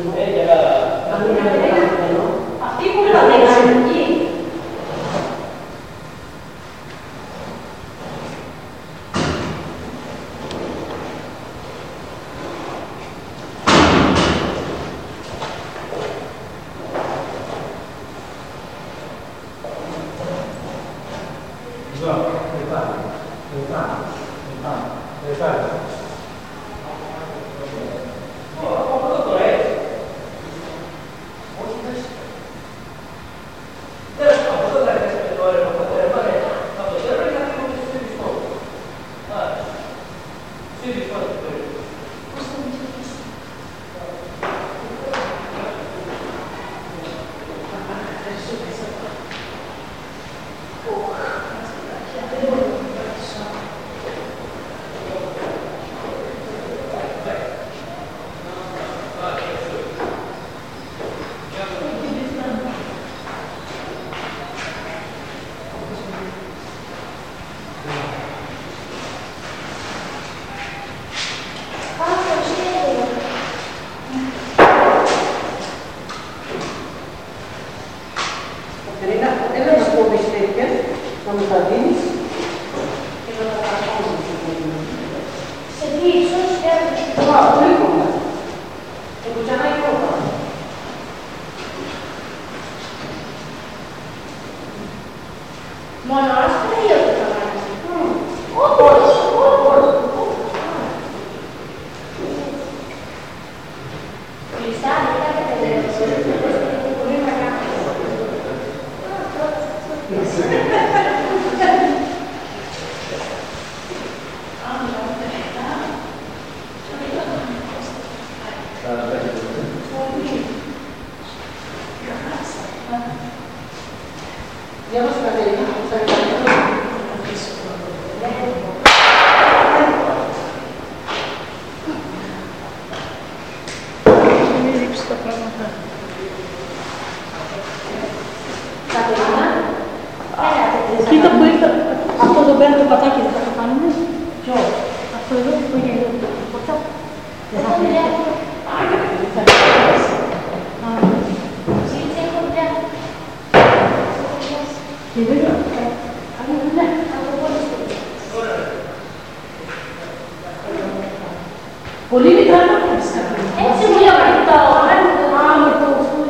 Αυτή που είπατε, κανονική. Κοίτα που ήρθα, αυτό εδώ πέρα το πατάκι δεν θα το κάνουμε. Ποιο? Αυτό εδώ που είναι εδώ το ποτά. Δεν θα είναι. Και βέβαια, κάνει δουλειά. Πολύ μικρά να κάνεις κάτι. Έτσι μου λέω το με το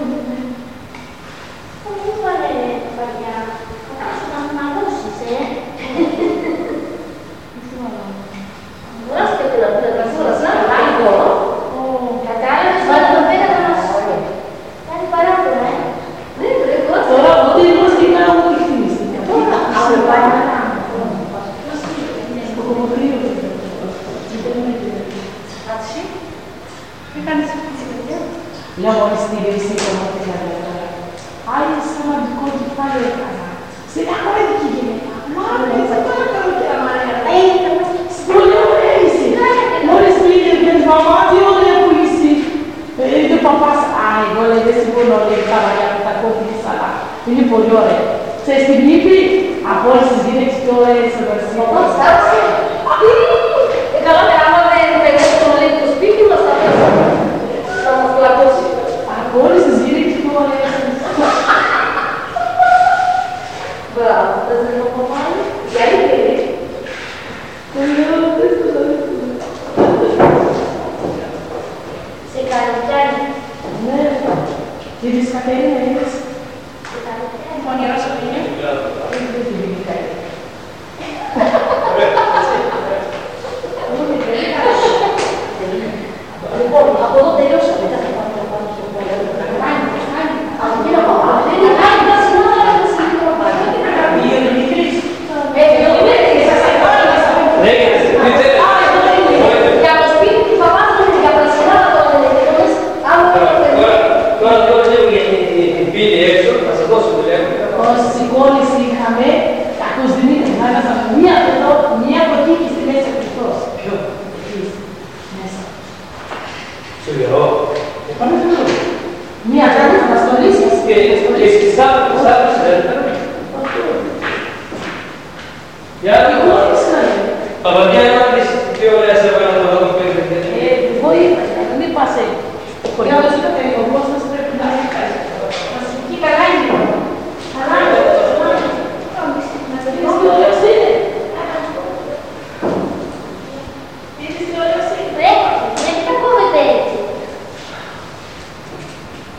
Λέω μόλις την υπηρεσία οικονομική δηλαδή. Άλλη σημαντικό τι θα έκανα. Στην αγορετική γυναίκα. Μάλλον θα κάνω και αμάρια. Πολύ ωραία είσαι. Μόλις πήγε και την μαμά, τι ωραία που είσαι. Και ο παπάς, εγώ λέει δεν συμφωνώ, λέει τα μαλλιά με τα κόκκινη σαλά. Είναι πολύ ωραία. Ξέρεις την λύπη, από όλες τις γυναίκες πιο ωραίες στο βερσί. Πώς στάψε. Καλά, άμα δεν πετύχει το λέει το σπίτι μας, θα μας πλακώσει. Από όλες τις γυναίκες πιο ωραίες. Μπράβο, θες να το πω πάλι. Γιατί παιδί. Σε καλοκαίρι. Ναι, είδες Κατερίνα, είδες. Σε καλοκαίρι. Μονιρός από είναι. Δεν την είδε. Λοιπόν, από εδώ τελειώσαμε. Δεν θα πάμε να πάμε στο πόλεμο. Από εκεί να πάμε. Δεν είναι κάτι, θα συνόδευα να συνήθω. Είναι μικρής. Για το σπίτι του παπά του είναι για τα συνόδευα. Τώρα λέω για την πύλη,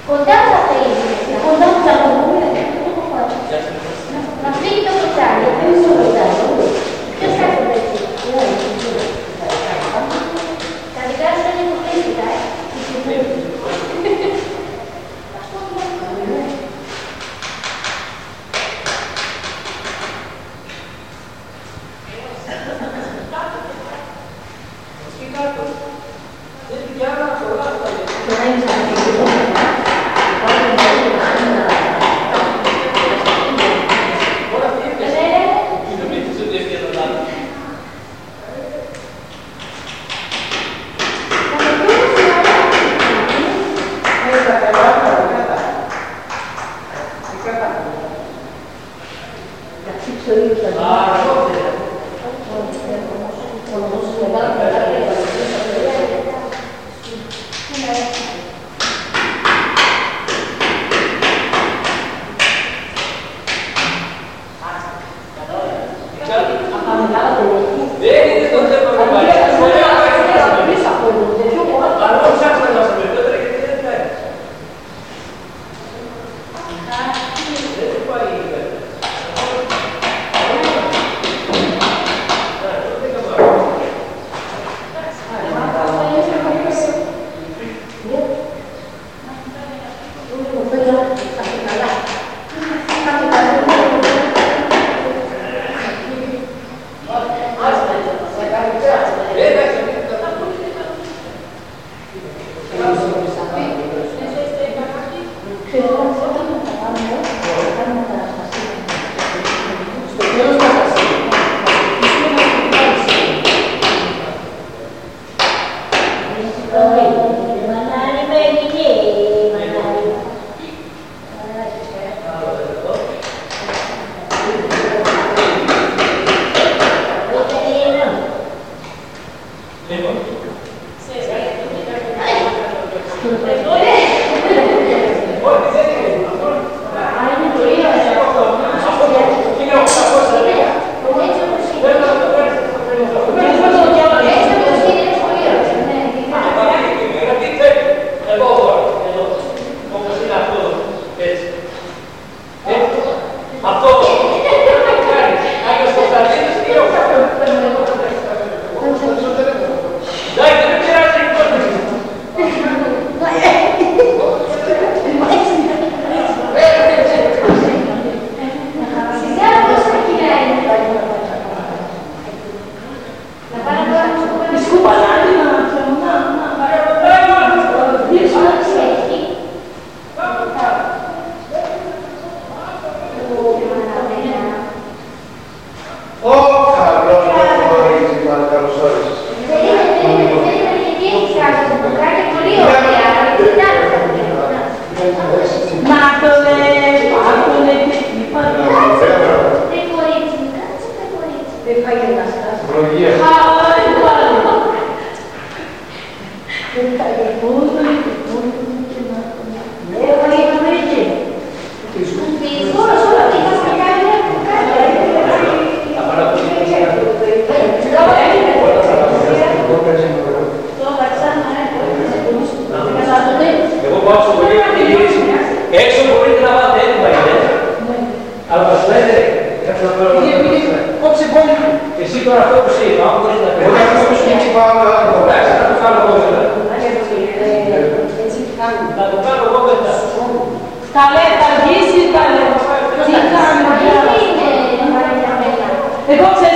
Contiamo la crisi, contiamo la comune, tutto qua. La figlia sociale è un solo dato. Che sta con te? La diversa di pubblicità è E come